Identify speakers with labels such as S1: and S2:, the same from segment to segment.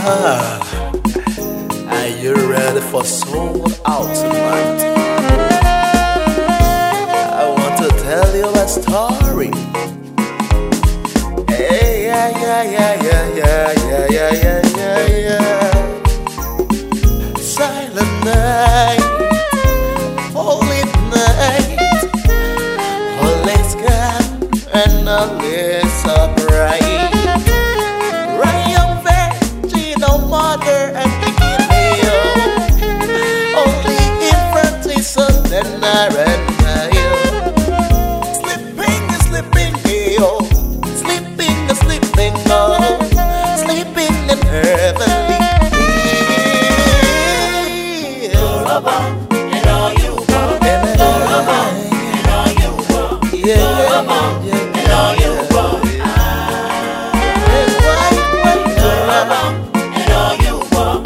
S1: Are you ready for Soul Out tonight? I want to tell you a story. Hey, yeah. Silent night, holy night, holy sky, and all is so bright. Ray of virgin, no mother, and begin me. Only infant is so tender and sleeping, sleeping in heavenly.
S2: And all you want, and all you want, and all you want, and all you want,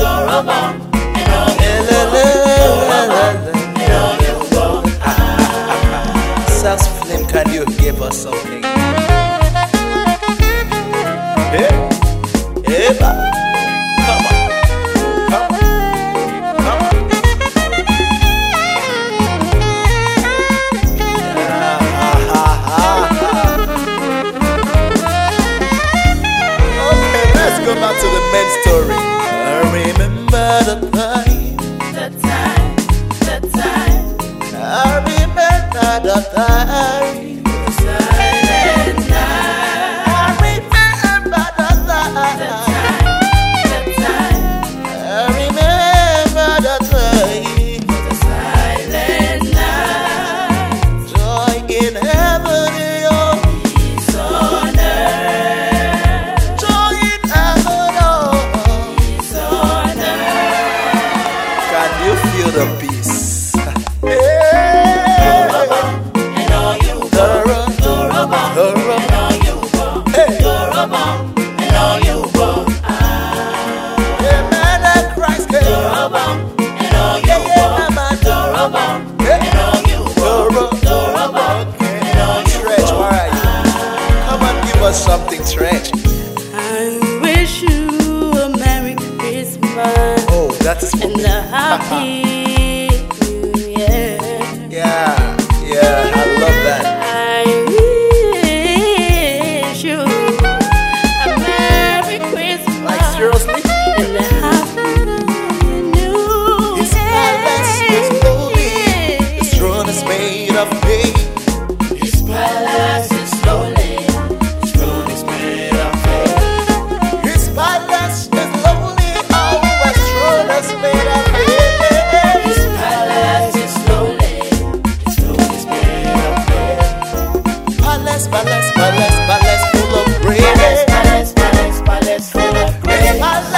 S1: Sass Flame, can you give us something? Yeah. Come on. Okay, let's go back to the main story. I remember the time. I remember the time.
S2: silent night.
S1: I remember the time. I remember the time.
S2: The silent night.
S1: Joy in heaven,
S2: Peace on earth.
S1: joy in heaven,
S2: Peace on earth.
S1: Can you feel the peace?
S2: And all you want, and all you want, and all you want,
S1: Christ
S2: and all you want, and all you want,
S1: Stretch, where are you? Come on, give us something, Stretch.
S3: I wish you a Merry Christmas
S1: Oh, that's for
S3: and
S1: me.
S3: a Happy New Year.
S1: Yeah, I love that.
S3: I wish you a Merry Christmas
S1: Like, seriously?
S3: and a Happy New
S1: His palace is holy, his throne is made of pain.
S2: His palace is lonely, his throne is made of faith.
S1: His palace is lonely, oh, his throne is made of pain.
S2: His palace is lonely, his throne is made of faith.
S1: Palace full of grace.
S2: Palace full of grace.
S1: His palace